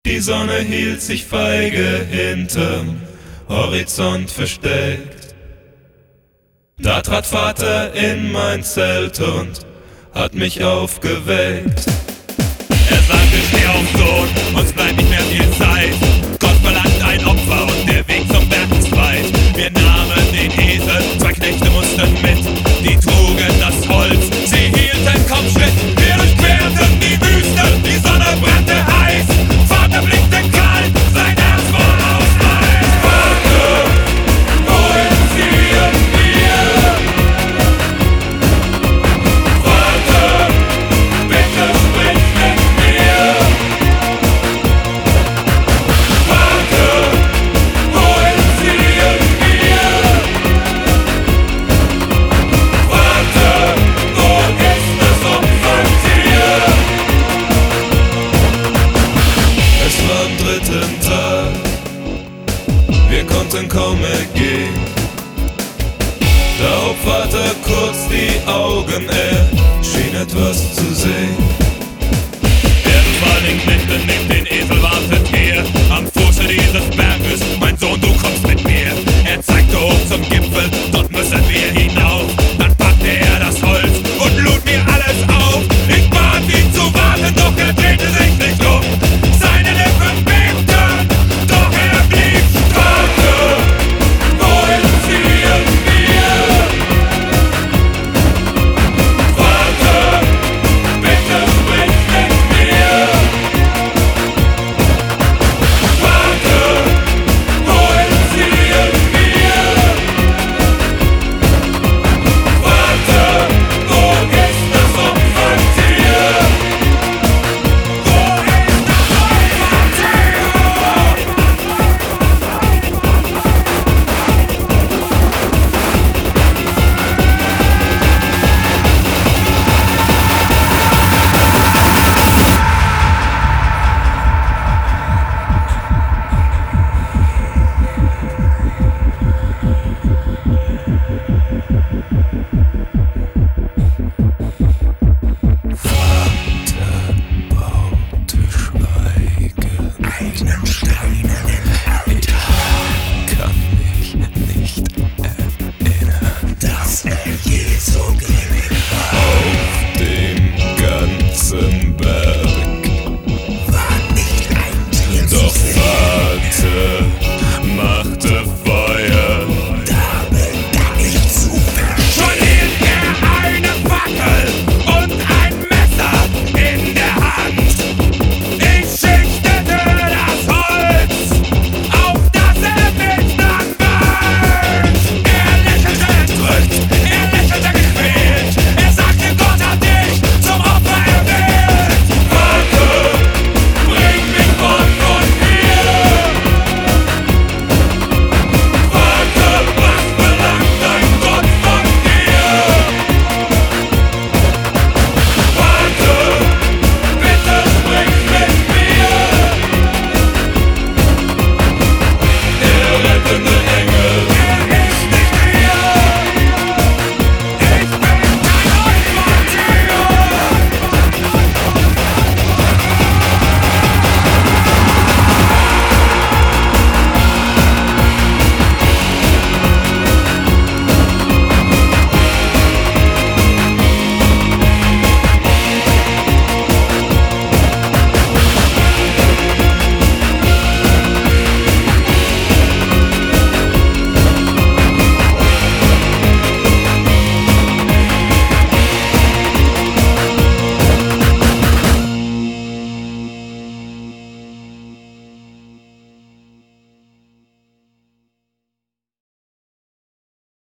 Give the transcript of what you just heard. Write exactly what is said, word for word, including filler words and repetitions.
Die Sonne hielt sich feige hinterm Horizont versteckt. Da trat Vater in mein Zelt und hat mich aufgeweckt. Er sagte, steh auf, Sohn, uns bleibt nicht mehr viel Zeit. Gott verlangt ein Opfer und der Weg zum Berg ist weit. Wir nahmen den Esel, zwei Knechte mussten mit. Die trugen das Holz, sie hielten kaum Schritt. Wir durchquerten die Wüste, die Sonne brannte heiß. Vater blickte kalt, sein Herz war aus Eis. Vater, wohin ziehen wir? Vater, bitte sprich mit mir. Vater, wohin ziehen wir? Vater, wo ist das Opfertier? Es war am dritten Tag, wir konnten kaum mehr gehen. Da hob Vater kurz die Augen, er schien etwas zu sehen. Er befahl den Knechten